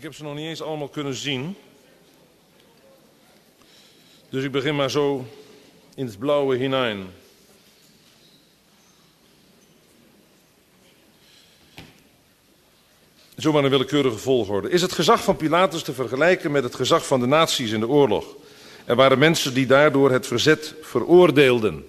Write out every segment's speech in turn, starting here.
Ik heb ze nog niet eens allemaal kunnen zien. Dus ik begin maar zo in het blauwe hinein. Zomaar een willekeurige volgorde. Is het gezag van Pilatus te vergelijken met het gezag van de naties in de oorlog? Er waren mensen die daardoor het verzet veroordeelden.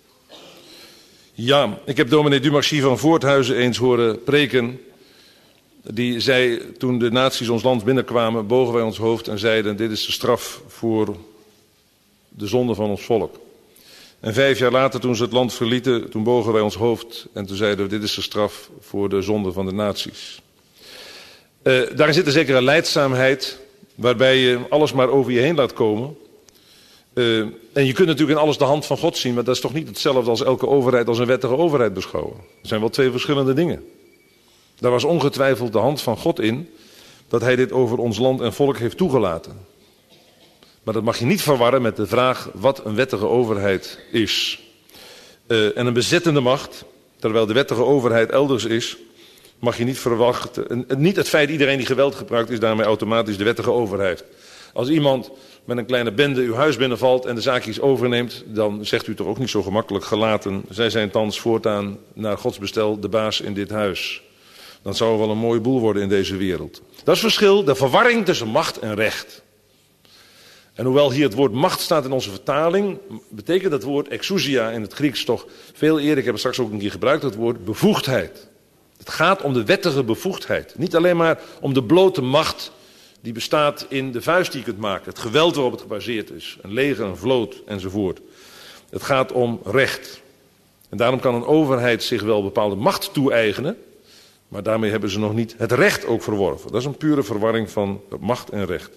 Ja, ik heb dominee Dumarcy van Voorthuizen eens horen preken. Die zei, toen de nazi's ons land binnenkwamen, bogen wij ons hoofd en zeiden, dit is de straf voor de zonde van ons volk. En 5 jaar later, toen ze het land verlieten, toen bogen wij ons hoofd en toen zeiden we, dit is de straf voor de zonde van de nazi's. Daarin zit een zekere lijdzaamheid, waarbij je alles maar over je heen laat komen. En je kunt natuurlijk in alles de hand van God zien, maar dat is toch niet hetzelfde als elke overheid als een wettige overheid beschouwen. Er zijn wel 2 verschillende dingen. Daar was ongetwijfeld de hand van God in, dat hij dit over ons land en volk heeft toegelaten. Maar dat mag je niet verwarren met de vraag wat een wettige overheid is. En een bezettende macht, terwijl de wettige overheid elders is, mag je niet verwachten. Niet het feit iedereen die geweld gebruikt is daarmee automatisch de wettige overheid. Als iemand met een kleine bende uw huis binnenvalt en de zaakjes overneemt, dan zegt u toch ook niet zo gemakkelijk gelaten. Zij zijn thans voortaan naar Gods bestel de baas in dit huis. Dan zou er wel een mooie boel worden in deze wereld. Dat is het verschil, de verwarring tussen macht en recht. En hoewel hier het woord macht staat in onze vertaling, betekent dat woord exousia in het Grieks toch veel eerder, ik heb het straks ook een keer gebruikt, het woord bevoegdheid. Het gaat om de wettige bevoegdheid. Niet alleen maar om de blote macht die bestaat in de vuist die je kunt maken. Het geweld waarop het gebaseerd is. Een leger, een vloot enzovoort. Het gaat om recht. En daarom kan een overheid zich wel bepaalde macht toe-eigenen. Maar daarmee hebben ze nog niet het recht ook verworven. Dat is een pure verwarring van macht en recht.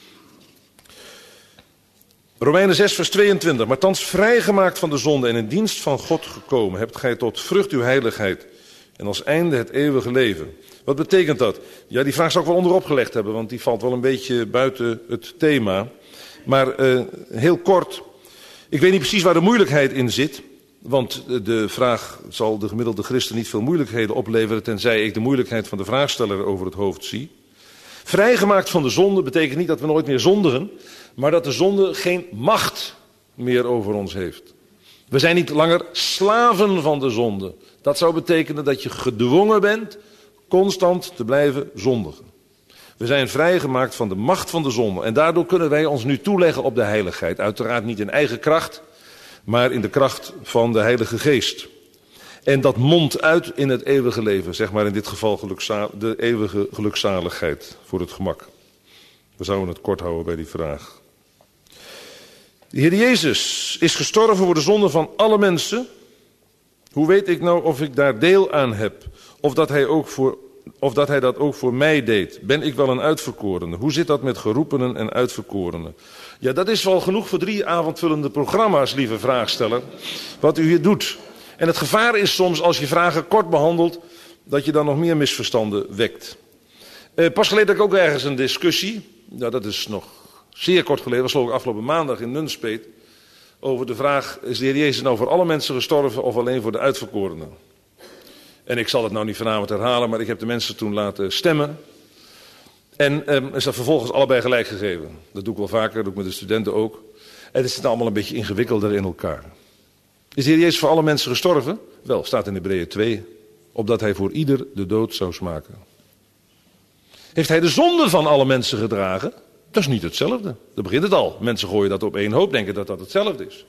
Romeinen 6 vers 22. Maar thans vrijgemaakt van de zonde en in dienst van God gekomen, hebt gij tot vrucht uw heiligheid. En als einde het eeuwige leven. Wat betekent dat? Ja, die vraag zou ik wel onderop gelegd hebben, want die valt wel een beetje buiten het thema. Maar heel kort, ik weet niet precies waar de moeilijkheid in zit. Want de vraag zal de gemiddelde christen niet veel moeilijkheden opleveren, tenzij ik de moeilijkheid van de vraagsteller over het hoofd zie. Vrijgemaakt van de zonde betekent niet dat we nooit meer zondigen, maar dat de zonde geen macht meer over ons heeft. We zijn niet langer slaven van de zonde. Dat zou betekenen dat je gedwongen bent constant te blijven zondigen. We zijn vrijgemaakt van de macht van de zonde. En daardoor kunnen wij ons nu toeleggen op de heiligheid. Uiteraard niet in eigen kracht, maar in de kracht van de Heilige Geest. En dat mondt uit in het eeuwige leven. Zeg maar in dit geval de eeuwige gelukzaligheid voor het gemak. We zouden het kort houden bij die vraag. De Heer Jezus is gestorven voor de zonde van alle mensen. Hoe weet ik nou of ik daar deel aan heb? Of dat hij dat ook voor mij deed? Ben ik wel een uitverkorene? Hoe zit dat met geroepenen en uitverkorenen? Ja, dat is wel genoeg voor 3 avondvullende programma's, lieve vraagsteller. Wat u hier doet. En het gevaar is soms, als je vragen kort behandelt, dat je dan nog meer misverstanden wekt. Pas geleden had ik ook ergens een discussie. Nou, dat is nog zeer kort geleden. Dat was geloof ik afgelopen maandag in Nunspeet. Over de vraag, is de Heer Jezus nou voor alle mensen gestorven of alleen voor de uitverkorenen? En ik zal het nou niet vanavond herhalen, maar ik heb de mensen toen laten stemmen. En is dat vervolgens allebei gelijk gegeven. Dat doe ik wel vaker, dat doe ik met de studenten ook. En het zit allemaal een beetje ingewikkelder in elkaar. Is de Heer Jezus voor alle mensen gestorven? Wel, staat in Hebreeën 2, opdat hij voor ieder de dood zou smaken. Heeft hij de zonde van alle mensen gedragen? Dat is niet hetzelfde. Daar begint het al. Mensen gooien dat op één hoop, denken dat dat hetzelfde is.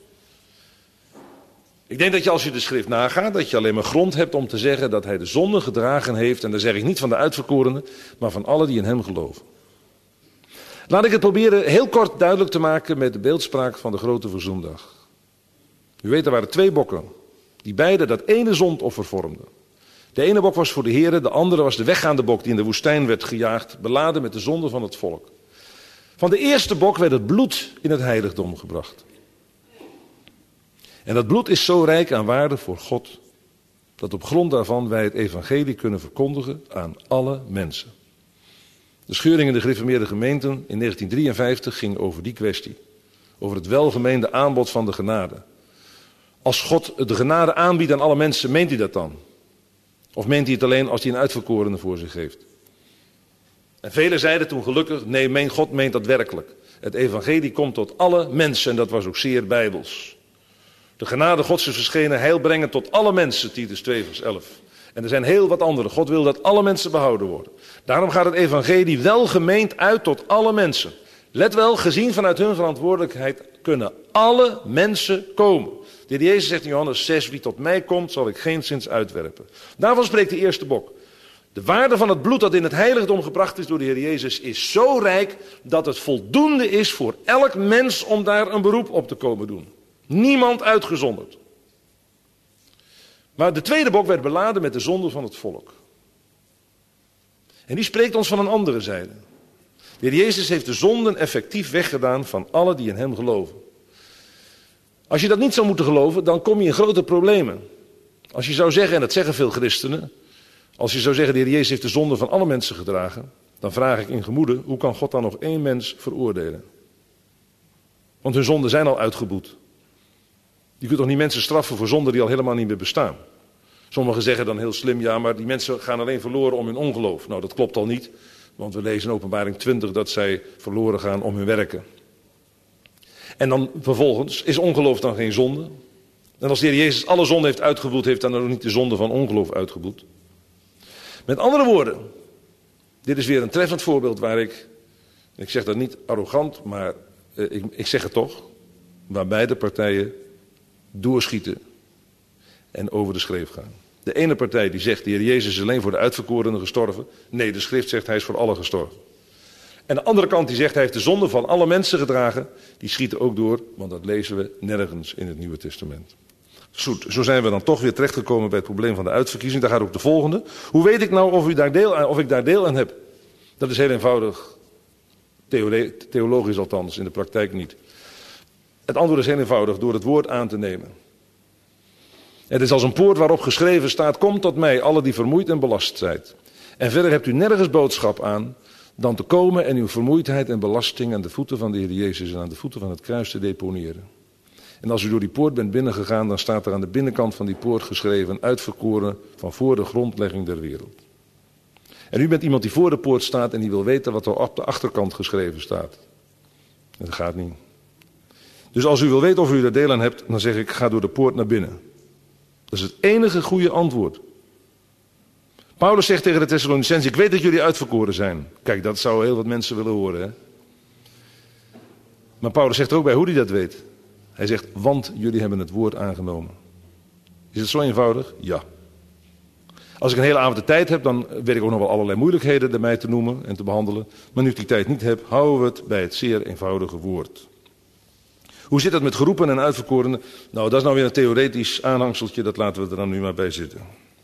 Ik denk dat je als je de schrift nagaat, dat je alleen maar grond hebt om te zeggen dat hij de zonde gedragen heeft. En dan zeg ik niet van de uitverkorenen, maar van allen die in hem geloven. Laat ik het proberen heel kort duidelijk te maken met de beeldspraak van de grote verzoendag. U weet, er waren 2 bokken, die beide dat ene zondoffer vormden. De ene bok was voor de Here, de andere was de weggaande bok die in de woestijn werd gejaagd, beladen met de zonde van het volk. Van de eerste bok werd het bloed in het heiligdom gebracht. En dat bloed is zo rijk aan waarde voor God, dat op grond daarvan wij het evangelie kunnen verkondigen aan alle mensen. De scheuring in de gereformeerde gemeenten in 1953 ging over die kwestie. Over het welgemeende aanbod van de genade. Als God de genade aanbiedt aan alle mensen, meent hij dat dan? Of meent hij het alleen als hij een uitverkorene voor zich heeft? En velen zeiden toen gelukkig, nee, mijn God meent dat werkelijk. Het evangelie komt tot alle mensen en dat was ook zeer bijbels. De genade Gods is verschenen, heil brengen tot alle mensen, Titus 2 vers 11. En er zijn heel wat andere. God wil dat alle mensen behouden worden. Daarom gaat het evangelie welgemeend uit tot alle mensen. Let wel, gezien vanuit hun verantwoordelijkheid kunnen alle mensen komen. De Heer Jezus zegt in Johannes 6, wie tot mij komt zal ik geenszins uitwerpen. Daarvan spreekt de eerste bok. De waarde van het bloed dat in het heiligdom gebracht is door de Heer Jezus is zo rijk dat het voldoende is voor elk mens om daar een beroep op te komen doen. Niemand uitgezonderd. Maar de tweede bok werd beladen met de zonde van het volk. En die spreekt ons van een andere zijde. De Heer Jezus heeft de zonden effectief weggedaan van allen die in hem geloven. Als je dat niet zou moeten geloven, dan kom je in grote problemen. Als je zou zeggen, en dat zeggen veel christenen, als je zou zeggen de Heer Jezus heeft de zonde van alle mensen gedragen, dan vraag ik in gemoede, hoe kan God dan nog één mens veroordelen? Want hun zonden zijn al uitgeboet. Je kunt toch niet mensen straffen voor zonden die al helemaal niet meer bestaan? Sommigen zeggen dan heel slim, ja, maar die mensen gaan alleen verloren om hun ongeloof. Nou, dat klopt al niet, want we lezen in Openbaring 20 dat zij verloren gaan om hun werken. En dan vervolgens, is ongeloof dan geen zonde? En als de Heer Jezus alle zonde heeft uitgeboet, heeft hij dan ook niet de zonde van ongeloof uitgeboet? Met andere woorden, dit is weer een treffend voorbeeld waar ik zeg dat niet arrogant, maar ik zeg het toch, waar beide partijen doorschieten en over de schreef gaan. De ene partij die zegt, de Heer Jezus is alleen voor de uitverkorenen gestorven. Nee, de schrift zegt hij is voor allen gestorven. En de andere kant die zegt, hij heeft de zonde van alle mensen gedragen. Die schieten ook door, want dat lezen we nergens in het Nieuwe Testament. Goed, zo zijn we dan toch weer terechtgekomen bij het probleem van de uitverkiezing. Daar gaat ook de volgende. Hoe weet ik nou of ik daar deel aan heb? Dat is heel eenvoudig. Theologisch althans, in de praktijk niet. Het antwoord is heel eenvoudig, door het woord aan te nemen. Het is als een poort waarop geschreven staat, kom tot mij, alle die vermoeid en belast zijt. En verder hebt u nergens boodschap aan, dan te komen en uw vermoeidheid en belasting aan de voeten van de Heer Jezus en aan de voeten van het kruis te deponeren. En als u door die poort bent binnengegaan, dan staat er aan de binnenkant van die poort geschreven, uitverkoren van voor de grondlegging der wereld. En u bent iemand die voor de poort staat en die wil weten wat er op de achterkant geschreven staat. En dat gaat niet. Dus als u wil weten of u er deel aan hebt, dan zeg ik, ga door de poort naar binnen. Dat is het enige goede antwoord. Paulus zegt tegen de Thessalonicenzen, ik weet dat jullie uitverkoren zijn. Kijk, dat zouden heel wat mensen willen horen, hè. Maar Paulus zegt er ook bij hoe hij dat weet. Hij zegt, want jullie hebben het woord aangenomen. Is het zo eenvoudig? Ja. Als ik een hele avond de tijd heb, dan weet ik ook nog wel allerlei moeilijkheden erbij te noemen en te behandelen. Maar nu ik die tijd niet heb, houden we het bij het zeer eenvoudige woord. Hoe zit het met geroepen en uitverkorenen? Nou, dat is nou weer een theoretisch aanhangseltje, dat laten we er dan nu maar bij zitten.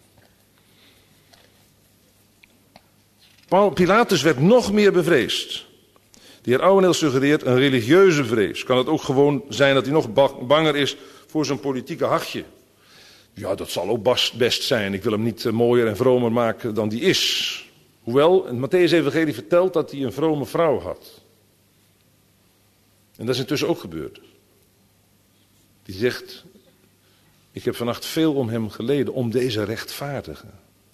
Pilatus werd nog meer bevreesd. De heer Ouweneel suggereert een religieuze vrees. Kan het ook gewoon zijn dat hij nog banger is voor zijn politieke hachje? Ja, dat zal ook best zijn. Ik wil hem niet mooier en vromer maken dan die is. Hoewel, het Mattheüs-evangelie vertelt dat hij een vrome vrouw had. En dat is intussen ook gebeurd. Die zegt, ik heb vannacht veel om hem geleden, om deze rechtvaardige.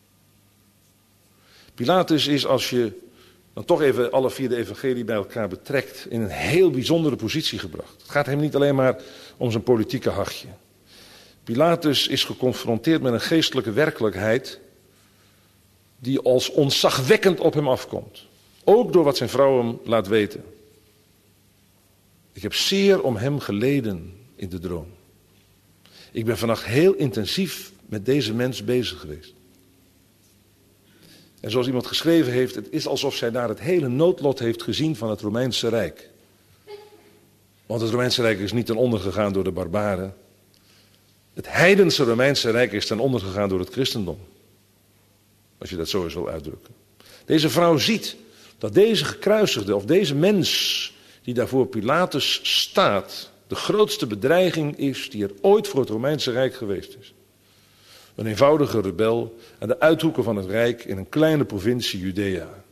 Pilatus is, als je dan toch even alle vier de evangelie bij elkaar betrekt, in een heel bijzondere positie gebracht. Het gaat hem niet alleen maar om zijn politieke hachje. Pilatus is geconfronteerd met een geestelijke werkelijkheid die als ontzagwekkend op hem afkomt. Ook door wat zijn vrouw hem laat weten. Ik heb zeer om hem geleden in de droom. Ik ben vannacht heel intensief met deze mens bezig geweest. En zoals iemand geschreven heeft, het is alsof zij daar het hele noodlot heeft gezien van het Romeinse Rijk. Want het Romeinse Rijk is niet ten onder gegaan door de barbaren. Het heidense Romeinse Rijk is ten onder gegaan door het christendom. Als je dat zo eens wil uitdrukken. Deze vrouw ziet dat deze gekruisigde, of deze mens die daar voor Pilatus staat, de grootste bedreiging is die er ooit voor het Romeinse Rijk geweest is. Een eenvoudige rebel aan de uithoeken van het Rijk in een kleine provincie Judea.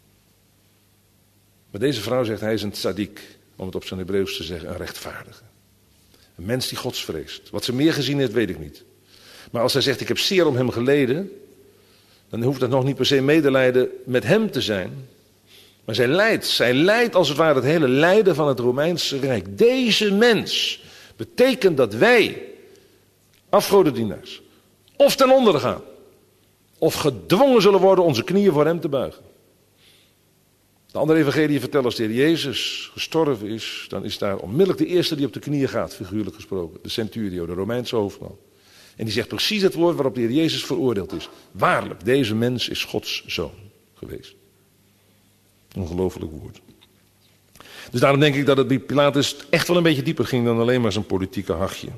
Maar deze vrouw zegt, hij is een tzaddik, om het op zijn Hebreeuws te zeggen, een rechtvaardige. Een mens die Gods vreest. Wat ze meer gezien heeft, weet ik niet. Maar als zij zegt, ik heb zeer om hem geleden, dan hoeft dat nog niet per se medelijden met hem te zijn. Maar zij leidt als het ware het hele lijden van het Romeinse Rijk. Deze mens betekent dat wij, afgodendienaars, of ten onder gaan, of gedwongen zullen worden onze knieën voor hem te buigen. De andere evangelie vertellen als de Heer Jezus gestorven is, dan is daar onmiddellijk de eerste die op de knieën gaat, figuurlijk gesproken. De centurio, de Romeinse hoofdman. En die zegt precies het woord waarop de Heer Jezus veroordeeld is. Waarlijk, deze mens is Gods zoon geweest. Ongelooflijk woord. Dus daarom denk ik dat het bij Pilatus echt wel een beetje dieper ging dan alleen maar zijn politieke hachje.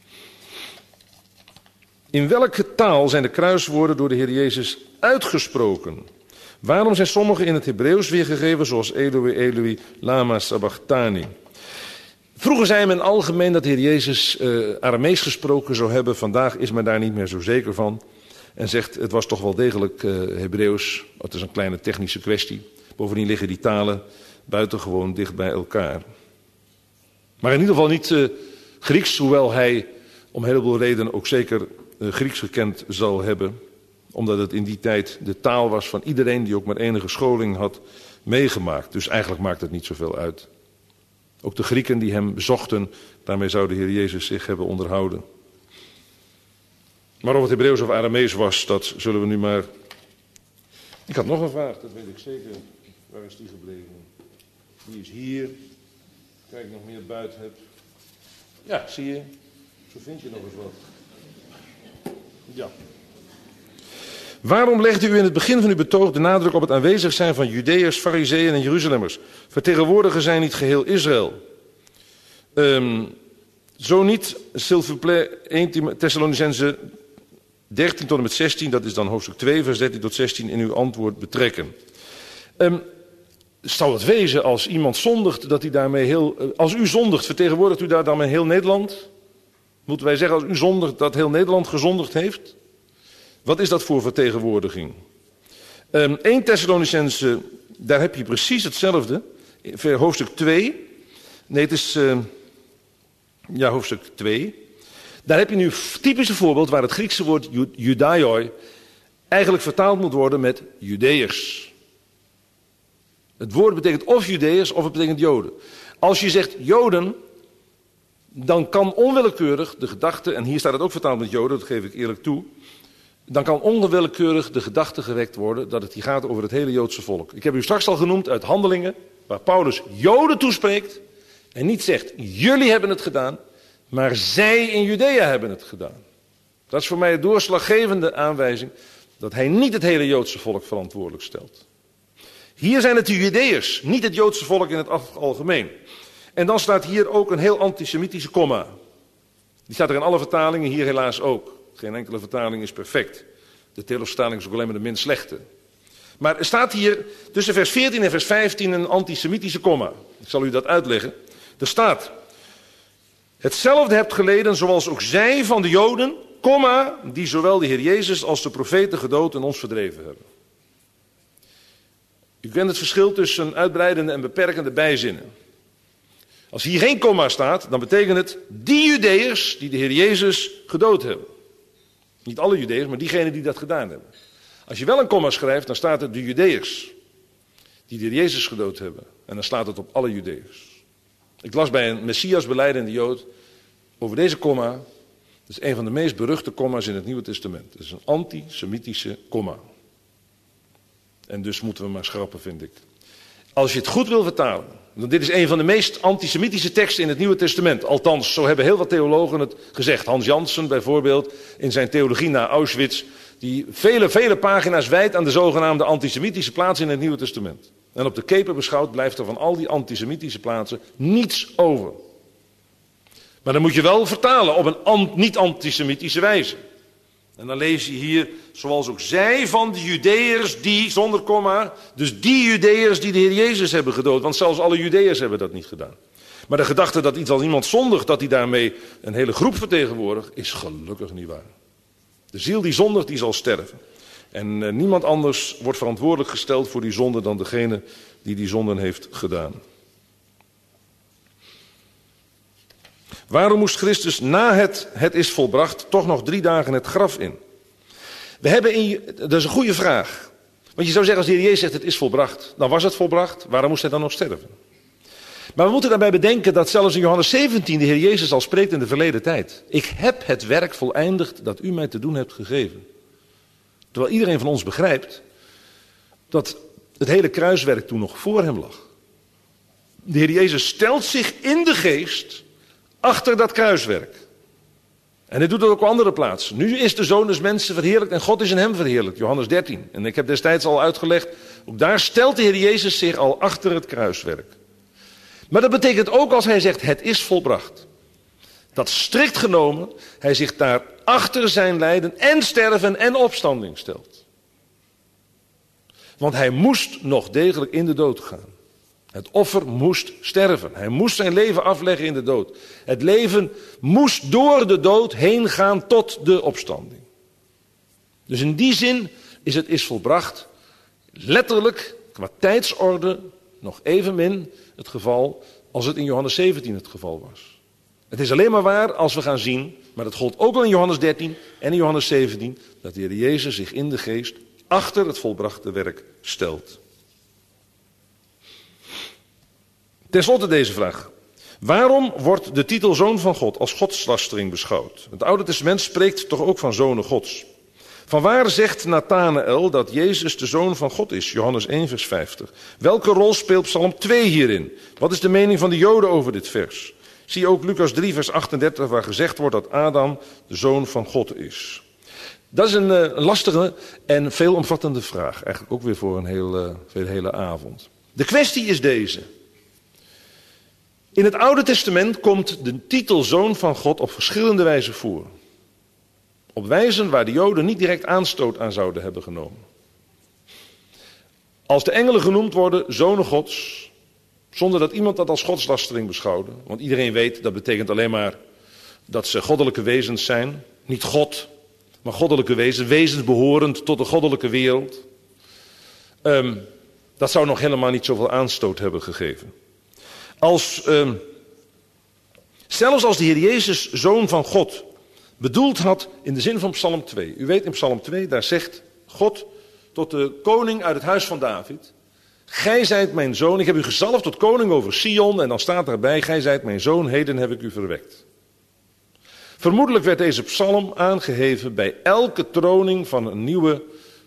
In welke taal zijn de kruiswoorden door de Heer Jezus uitgesproken? Waarom zijn sommige in het Hebreeuws weergegeven zoals Eloi, Eloi, lama sabachthani? Vroeger zei men algemeen dat de Heer Jezus Aramees gesproken zou hebben. Vandaag is men daar niet meer zo zeker van. En zegt het was toch wel degelijk Hebreeuws. Het is een kleine technische kwestie. Bovendien liggen die talen buitengewoon dicht bij elkaar. Maar in ieder geval niet Grieks, hoewel hij om een heleboel redenen ook zeker Grieks gekend zal hebben. Omdat het in die tijd de taal was van iedereen die ook maar enige scholing had meegemaakt. Dus eigenlijk maakt het niet zoveel uit. Ook de Grieken die hem bezochten, daarmee zou de Heer Jezus zich hebben onderhouden. Maar of het Hebreeuws of Aramees was, dat zullen we nu maar... Ik had nog een vraag, dat weet ik zeker. Waar is die gebleven? Die is hier. Kijk, ik nog meer buiten heb. Ja, zie je. Zo vind je nog eens wat. Ja. Waarom legde u in het begin van uw betoog de nadruk op het aanwezig zijn van Judeërs, Farizeeën en Jeruzalemmers? Vertegenwoordigen zij niet geheel Israël? Zo niet, s'il vous plaît, 1 Thessalonicenzen 13 tot en met 16, dat is dan hoofdstuk 2, vers 13 tot 16, in uw antwoord betrekken. Zou het wezen als iemand zondigt, dat hij daarmee heel... Als u zondigt, vertegenwoordigt u daar dan heel Nederland? Moeten wij zeggen, als u zondigt, dat heel Nederland gezondigd heeft? Wat is dat voor vertegenwoordiging? 1 Thessalonicenzen, daar heb je precies hetzelfde. Hoofdstuk 2. Nee, het is... hoofdstuk 2. Daar heb je nu het typische voorbeeld waar het Griekse woord Judaioi eigenlijk vertaald moet worden met Judeërs. Het woord betekent of Judeërs of het betekent Joden. Als je zegt Joden, dan kan onwillekeurig de gedachte, en hier staat het ook vertaald met Joden, dat geef ik eerlijk toe, dan kan onwillekeurig de gedachte gewekt worden dat het hier gaat over het hele Joodse volk. Ik heb u straks al genoemd uit Handelingen, waar Paulus Joden toespreekt en niet zegt, jullie hebben het gedaan, maar zij in Judea hebben het gedaan. Dat is voor mij een doorslaggevende aanwijzing dat hij niet het hele Joodse volk verantwoordelijk stelt. Hier zijn het de Judeërs, niet het Joodse volk in het algemeen. En dan staat hier ook een heel antisemitische komma. Die staat er in alle vertalingen, hier helaas ook. Geen enkele vertaling is perfect. De Telos-vertaling is ook alleen maar de minst slechte. Maar er staat hier tussen vers 14 en vers 15 een antisemitische komma. Ik zal u dat uitleggen. Er staat: hetzelfde hebt geleden zoals ook zij van de Joden, komma, die zowel de Heer Jezus als de profeten gedood en ons verdreven hebben. U kent het verschil tussen uitbreidende en beperkende bijzinnen. Als hier geen komma staat, dan betekent het die Judeërs die de Heer Jezus gedood hebben. Niet alle Judeërs, maar diegenen die dat gedaan hebben. Als je wel een komma schrijft, dan staat het de Judeërs die de Heer Jezus gedood hebben. En dan slaat het op alle Judeërs. Ik las bij een Messias belijdende Jood over deze komma. Dat is een van de meest beruchte komma's in het Nieuwe Testament. Het is een antisemitische komma. En dus moeten we maar schrappen, vind ik. Als je het goed wil vertalen. Want dit is een van de meest antisemitische teksten in het Nieuwe Testament. Althans, zo hebben heel wat theologen het gezegd. Hans Jansen bijvoorbeeld in zijn theologie na Auschwitz. Die vele pagina's wijdt aan de zogenaamde antisemitische plaatsen in het Nieuwe Testament. En op de keper beschouwd blijft er van al die antisemitische plaatsen niets over. Maar dan moet je wel vertalen op een niet-antisemitische wijze. En dan lees je hier, zoals ook zij van de Judeërs die, zonder komma, dus die Judeërs die de Heer Jezus hebben gedood. Want zelfs alle Judeërs hebben dat niet gedaan. Maar de gedachte dat iets als iemand zondigt, dat hij daarmee een hele groep vertegenwoordigt, is gelukkig niet waar. De ziel die zondigt, die zal sterven. En niemand anders wordt verantwoordelijk gesteld voor die zonde dan degene die die zonden heeft gedaan. Waarom moest Christus na het is volbracht toch nog 3 dagen het graf in? Dat is een goede vraag. Want je zou zeggen, als de Heer Jezus zegt het is volbracht, dan was het volbracht. Waarom moest hij dan nog sterven? Maar we moeten daarbij bedenken dat zelfs in Johannes 17 de Heer Jezus al spreekt in de verleden tijd. Ik heb het werk voleindigd dat u mij te doen hebt gegeven. Terwijl iedereen van ons begrijpt dat het hele kruiswerk toen nog voor hem lag. De Heer Jezus stelt zich in de geest achter dat kruiswerk. En hij doet dat ook op andere plaatsen. Nu is de Zoon des Mensen verheerlijkt en God is in hem verheerlijkt. Johannes 13. En ik heb destijds al uitgelegd, ook daar stelt de Heer Jezus zich al achter het kruiswerk. Maar dat betekent ook als hij zegt het is volbracht. Dat strikt genomen hij zich daar achter zijn lijden en sterven en opstanding stelt. Want hij moest nog degelijk in de dood gaan. Het offer moest sterven. Hij moest zijn leven afleggen in de dood. Het leven moest door de dood heen gaan tot de opstanding. Dus in die zin is het is volbracht letterlijk qua tijdsorde nog evenmin het geval als het in Johannes 17 het geval was. Het is alleen maar waar als we gaan zien, maar dat gold ook al in Johannes 13 en in Johannes 17, dat de Heer Jezus zich in de geest achter het volbrachte werk stelt. Ten slotte deze vraag. Waarom wordt de titel Zoon van God als godslastering beschouwd? Het Oude Testament spreekt toch ook van zonen Gods. Vanwaar zegt Nathanael dat Jezus de Zoon van God is? Johannes 1 vers 50. Welke rol speelt Psalm 2 hierin? Wat is de mening van de Joden over dit vers? Zie ook Lucas 3 vers 38 waar gezegd wordt dat Adam de Zoon van God is. Dat is een lastige en veelomvattende vraag. Eigenlijk ook weer voor een hele avond. De kwestie is deze. In het Oude Testament komt de titel Zoon van God op verschillende wijzen voor. Op wijzen waar de Joden niet direct aanstoot aan zouden hebben genomen. Als de engelen genoemd worden zonen Gods, zonder dat iemand dat als godslastering beschouwde. Want iedereen weet, dat betekent alleen maar dat ze goddelijke wezens zijn. Niet God, maar goddelijke wezens. Wezens behorend tot de goddelijke wereld. Dat zou nog helemaal niet zoveel aanstoot hebben gegeven. Zelfs als de Heer Jezus Zoon van God bedoeld had in de zin van Psalm 2. U weet in Psalm 2, daar zegt God tot de koning uit het huis van David. Gij zijt mijn zoon, ik heb u gezalfd tot koning over Sion. En dan staat daarbij, gij zijt mijn zoon, heden heb ik u verwekt. Vermoedelijk werd deze psalm aangeheven bij elke troning van een nieuwe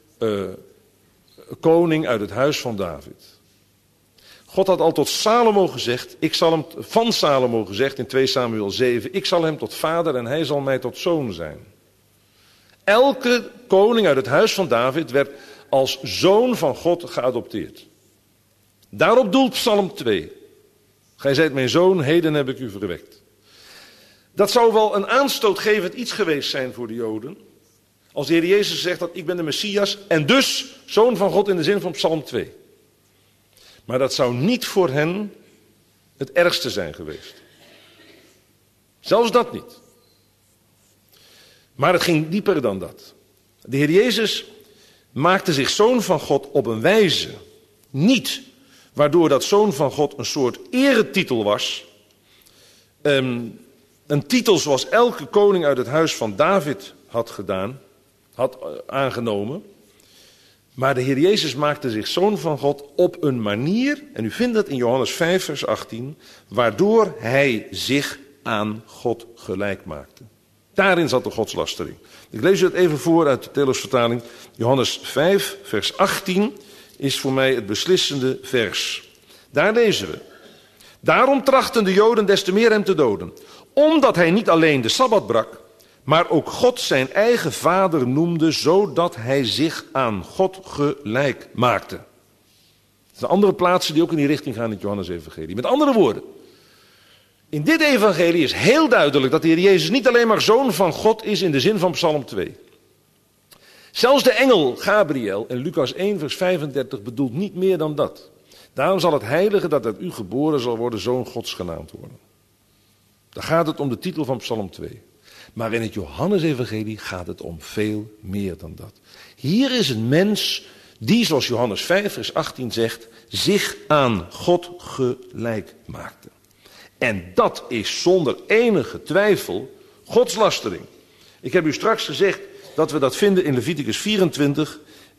koning uit het huis van David. God had al tot Salomo gezegd, van Salomo gezegd in 2 Samuel 7, ik zal hem tot vader en hij zal mij tot zoon zijn. Elke koning uit het huis van David werd als zoon van God geadopteerd. Daarop doelt Psalm 2. Gij zijt mijn zoon, heden heb ik u verwekt. Dat zou wel een aanstootgevend iets geweest zijn voor de Joden. Als de Heer Jezus zegt dat ik ben de Messias en dus zoon van God in de zin van Psalm 2. Maar dat zou niet voor hen het ergste zijn geweest. Zelfs dat niet. Maar het ging dieper dan dat. De Heer Jezus maakte zich zoon van God op een wijze niet waardoor dat zoon van God een soort eretitel was. Een titel zoals elke koning uit het huis van David had aangenomen. Maar de Heer Jezus maakte zich zoon van God op een manier, en u vindt dat in Johannes 5 vers 18, waardoor hij zich aan God gelijk maakte. Daarin zat de godslastering. Ik lees u het even voor uit de Telos-vertaling. Johannes 5 vers 18 is voor mij het beslissende vers. Daar lezen we. Daarom trachten de Joden des te meer hem te doden. Omdat hij niet alleen de Sabbat brak, maar ook God zijn eigen vader noemde, zodat hij zich aan God gelijk maakte. Er zijn andere plaatsen die ook in die richting gaan in het Johannes-evangelie. Met andere woorden, in dit evangelie is heel duidelijk dat de Heer Jezus niet alleen maar zoon van God is in de zin van Psalm 2. Zelfs de engel Gabriel in Lucas 1 vers 35 bedoelt niet meer dan dat. Daarom zal het heilige dat uit u geboren zal worden zoon Gods genaamd worden. Daar gaat het om de titel van Psalm 2. Maar in het Johannes-evangelie gaat het om veel meer dan dat. Hier is een mens die, zoals Johannes 5 vers 18 zegt, zich aan God gelijk maakte. En dat is zonder enige twijfel godslastering. Ik heb u straks gezegd dat we dat vinden in Leviticus 24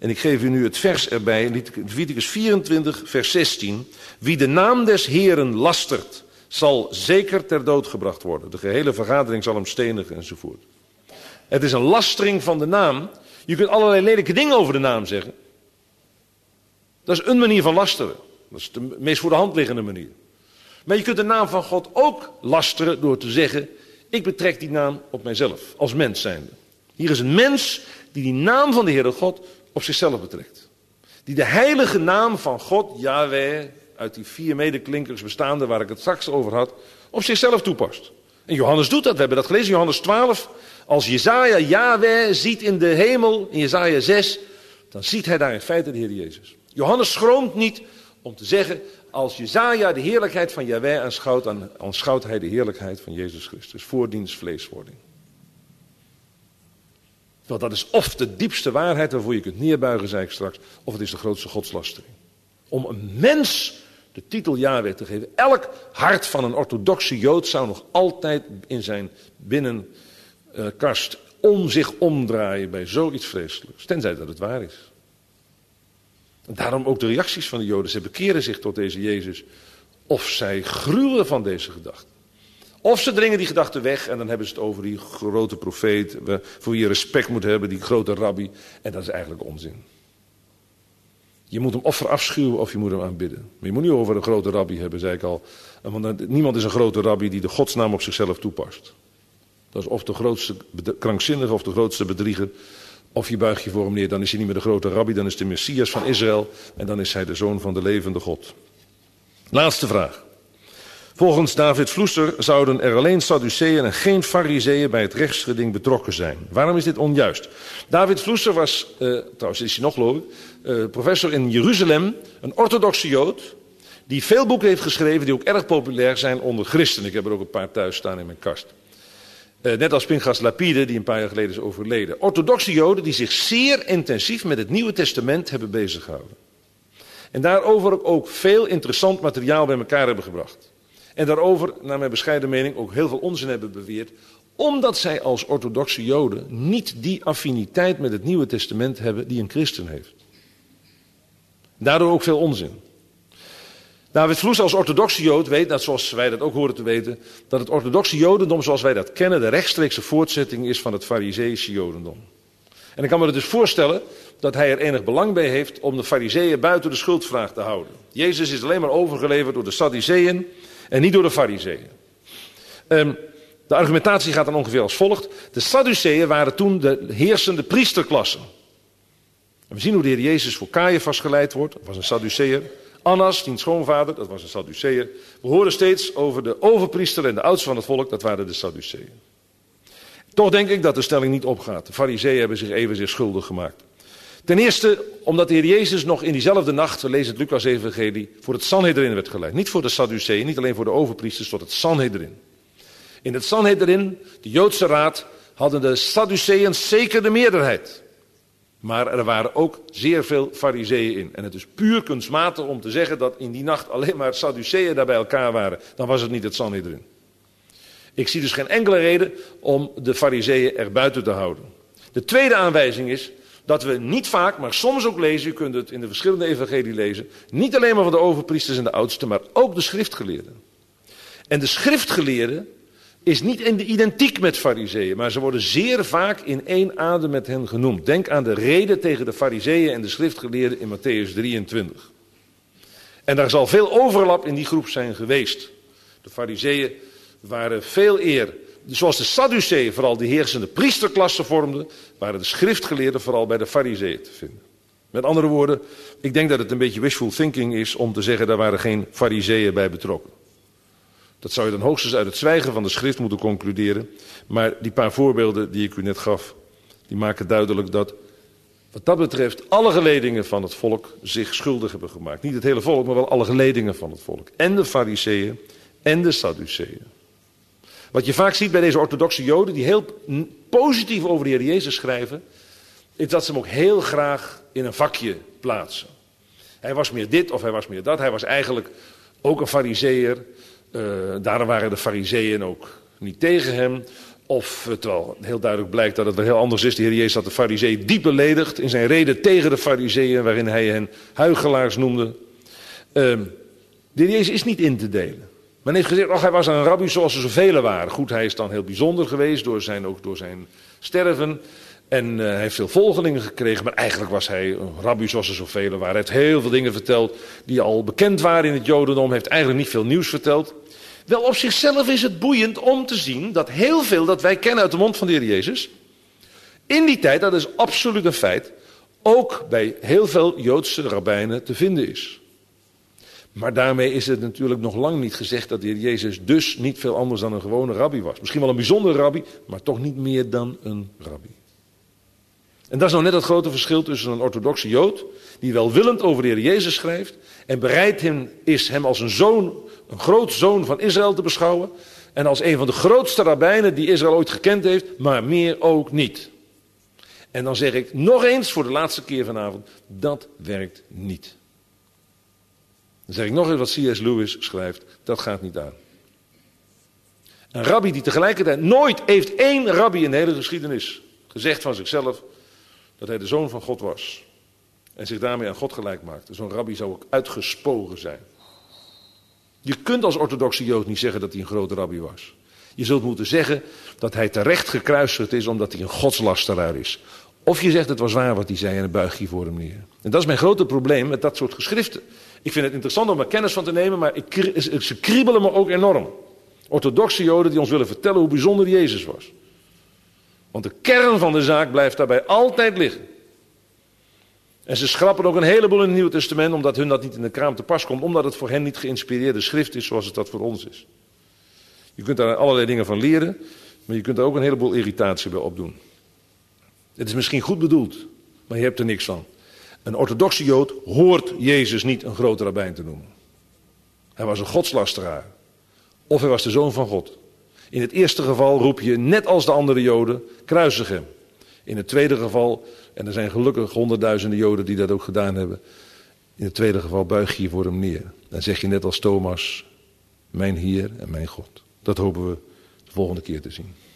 En ik geef u nu het vers erbij, Leviticus 24, vers 16. Wie de naam des Heeren lastert, zal zeker ter dood gebracht worden. De gehele vergadering zal hem stenigen enzovoort. Het is een lastering van de naam. Je kunt allerlei lelijke dingen over de naam zeggen. Dat is een manier van lasteren. Dat is de meest voor de hand liggende manier. Maar je kunt de naam van God ook lasteren door te zeggen, ik betrek die naam op mijzelf, als mens zijnde. Hier is een mens die naam van de Heere God op zichzelf betrekt. Die de heilige naam van God, Yahweh, uit die 4 medeklinkers bestaande waar ik het straks over had, op zichzelf toepast. En Johannes doet dat, we hebben dat gelezen, Johannes 12. Als Jesaja Yahweh ziet in de hemel, in Jesaja 6, dan ziet hij daar in feite de Heer Jezus. Johannes schroomt niet om te zeggen, als Jesaja de heerlijkheid van Yahweh aanschouwt, dan aanschouwt hij de heerlijkheid van Jezus Christus, voor diens vleeswording. Want dat is of de diepste waarheid waarvoor je kunt neerbuigen, zei ik straks, of het is de grootste godslastering. Om een mens de titel Yahweh te geven. Elk hart van een orthodoxe Jood zou nog altijd in zijn binnenkast om zich omdraaien bij zoiets vreselijks. Tenzij dat het waar is. En daarom ook de reacties van de Joden. Ze bekeren zich tot deze Jezus. Of zij gruwen van deze gedachte. Of ze dringen die gedachte weg en dan hebben ze het over die grote profeet. Voor wie je respect moet hebben, die grote rabbi. En dat is eigenlijk onzin. Je moet hem of verafschuwen of je moet hem aanbidden. Maar je moet niet over een grote rabbi hebben, zei ik al. Want niemand is een grote rabbi die de godsnaam op zichzelf toepast. Dat is of de grootste krankzinnige of de grootste bedrieger. Of je buigt je voor hem neer, dan is hij niet meer de grote rabbi, dan is de Messias van Israël. En dan is hij de zoon van de levende God. Laatste vraag. Volgens David Vloester zouden er alleen Sadduceeën en geen Farizeeën bij het rechtsgeding betrokken zijn. Waarom is dit onjuist? David Vloester was, trouwens is hij nog geloof ik, professor in Jeruzalem, een orthodoxe Jood, die veel boeken heeft geschreven die ook erg populair zijn onder christenen. Ik heb er ook een paar thuis staan in mijn kast. Net als Pinchas Lapide, die een paar jaar geleden is overleden. Orthodoxe Joden die zich zeer intensief met het Nieuwe Testament hebben beziggehouden. En daarover ook veel interessant materiaal bij elkaar hebben gebracht. En daarover, naar mijn bescheiden mening, ook heel veel onzin hebben beweerd. Omdat zij als orthodoxe Joden niet die affiniteit met het Nieuwe Testament hebben die een christen heeft. Daardoor ook veel onzin. David Vloes als orthodoxe Jood weet, dat zoals wij dat ook horen te weten, dat het orthodoxe Jodendom zoals wij dat kennen de rechtstreekse voortzetting is van het Farizeïsche Jodendom. En ik kan me dus voorstellen dat hij er enig belang bij heeft om de Farizeeën buiten de schuldvraag te houden. Jezus is alleen maar overgeleverd door de Sadduceeën en niet door de Farizeeën. De argumentatie gaat dan ongeveer als volgt. De Sadduceeën waren toen de heersende priesterklasse. En we zien hoe de Heer Jezus voor Caiaphas geleid wordt. Dat was een Sadduceër. Annas, diens schoonvader, dat was een Sadduceër. We horen steeds over de overpriester en de oudsten van het volk, dat waren de Sadduceeën. Toch denk ik dat de stelling niet opgaat. De Farizeeën hebben zich evenzeer schuldig gemaakt. Ten eerste omdat de Heer Jezus nog in diezelfde nacht, we lezen het Lucas-evangelie, voor het Sanhedrin werd geleid. Niet voor de Sadduceeën, niet alleen voor de overpriesters, tot het Sanhedrin. In het Sanhedrin, de Joodse raad, hadden de Sadduceeën zeker de meerderheid. Maar er waren ook zeer veel Farizeeën in. En het is puur kunstmatig om te zeggen dat in die nacht alleen maar Sadduceeën daar bij elkaar waren. Dan was het niet het Sanhedrin. Ik zie dus geen enkele reden om de Farizeeën er buiten te houden. De tweede aanwijzing is dat we niet vaak, maar soms ook lezen, u kunt het in de verschillende evangelie lezen, niet alleen maar van de overpriesters en de oudsten, maar ook de schriftgeleerden. En de schriftgeleerden is niet identiek met Farizeeën, maar ze worden zeer vaak in één adem met hen genoemd. Denk aan de reden tegen de Farizeeën en de schriftgeleerden in Mattheüs 23. En daar zal veel overlap in die groep zijn geweest. De Farizeeën waren veel eer, zoals de Sadduceeën vooral de heersende priesterklasse vormden, waren de schriftgeleerden vooral bij de Farizeeën te vinden. Met andere woorden, ik denk dat het een beetje wishful thinking is om te zeggen, daar waren geen Farizeeën bij betrokken. Dat zou je dan hoogstens uit het zwijgen van de schrift moeten concluderen. Maar die paar voorbeelden die ik u net gaf, die maken duidelijk dat wat dat betreft alle geledingen van het volk zich schuldig hebben gemaakt. Niet het hele volk, maar wel alle geledingen van het volk. En de Farizeeën en de Sadduceeën. Wat je vaak ziet bij deze orthodoxe Joden die heel positief over de Heer Jezus schrijven, is dat ze hem ook heel graag in een vakje plaatsen. Hij was meer dit of hij was meer dat. Hij was eigenlijk ook een Farizeeër. Daarom waren de Farizeeën ook niet tegen hem. Of, terwijl heel duidelijk blijkt dat het wel heel anders is. De Heer Jezus had de Farizeeën diep beledigd in zijn reden tegen de Farizeeën, waarin hij hen huichelaars noemde. De Heer Jezus is niet in te delen. Men heeft gezegd, hij was een rabbi zoals er zoveel waren. Goed, hij is dan heel bijzonder geweest, ook door zijn sterven. En hij heeft veel volgelingen gekregen, maar eigenlijk was hij een rabbi zoals er zoveel waren. Hij heeft heel veel dingen verteld die al bekend waren in het Jodendom. Hij heeft eigenlijk niet veel nieuws verteld. Wel, op zichzelf is het boeiend om te zien dat heel veel dat wij kennen uit de mond van de Heer Jezus, in die tijd, dat is absoluut een feit, ook bij heel veel Joodse rabbijnen te vinden is. Maar daarmee is het natuurlijk nog lang niet gezegd dat de Heer Jezus dus niet veel anders dan een gewone rabbi was. Misschien wel een bijzondere rabbi, maar toch niet meer dan een rabbi. En dat is nou net het grote verschil tussen een orthodoxe Jood, die welwillend over de Heer Jezus schrijft en bereid is hem als een zoon, een groot zoon van Israël te beschouwen, en als een van de grootste rabbijnen die Israël ooit gekend heeft, maar meer ook niet. En dan zeg ik nog eens voor de laatste keer vanavond, dat werkt niet. Dan zeg ik nog eens wat C.S. Lewis schrijft, dat gaat niet aan. Een rabbi die tegelijkertijd nooit heeft één rabbi in de hele geschiedenis gezegd van zichzelf dat hij de zoon van God was. En zich daarmee aan God gelijk maakte. Zo'n rabbi zou ook uitgespogen zijn. Je kunt als orthodoxe Jood niet zeggen dat hij een grote rabbi was. Je zult moeten zeggen dat hij terecht gekruisigd is omdat hij een godslasteraar is. Of je zegt het was waar wat hij zei en dan buig je voor hem neer. En dat is mijn grote probleem met dat soort geschriften. Ik vind het interessant om er kennis van te nemen, maar ze kriebelen me ook enorm. Orthodoxe Joden die ons willen vertellen hoe bijzonder Jezus was. Want de kern van de zaak blijft daarbij altijd liggen. En ze schrappen ook een heleboel in het Nieuwe Testament, omdat hun dat niet in de kraam te pas komt, omdat het voor hen niet geïnspireerde schrift is zoals het dat voor ons is. Je kunt daar allerlei dingen van leren, maar je kunt daar ook een heleboel irritatie bij opdoen. Het is misschien goed bedoeld, maar je hebt er niks van. Een orthodoxe Jood hoort Jezus niet een grote rabbijn te noemen. Hij was een godslasteraar. Of hij was de zoon van God. In het eerste geval roep je, net als de andere Joden, kruisig hem. In het tweede geval, en er zijn gelukkig honderdduizenden Joden die dat ook gedaan hebben. In het tweede geval buig je je voor hem neer. Dan zeg je net als Thomas, mijn Heer en mijn God. Dat hopen we de volgende keer te zien.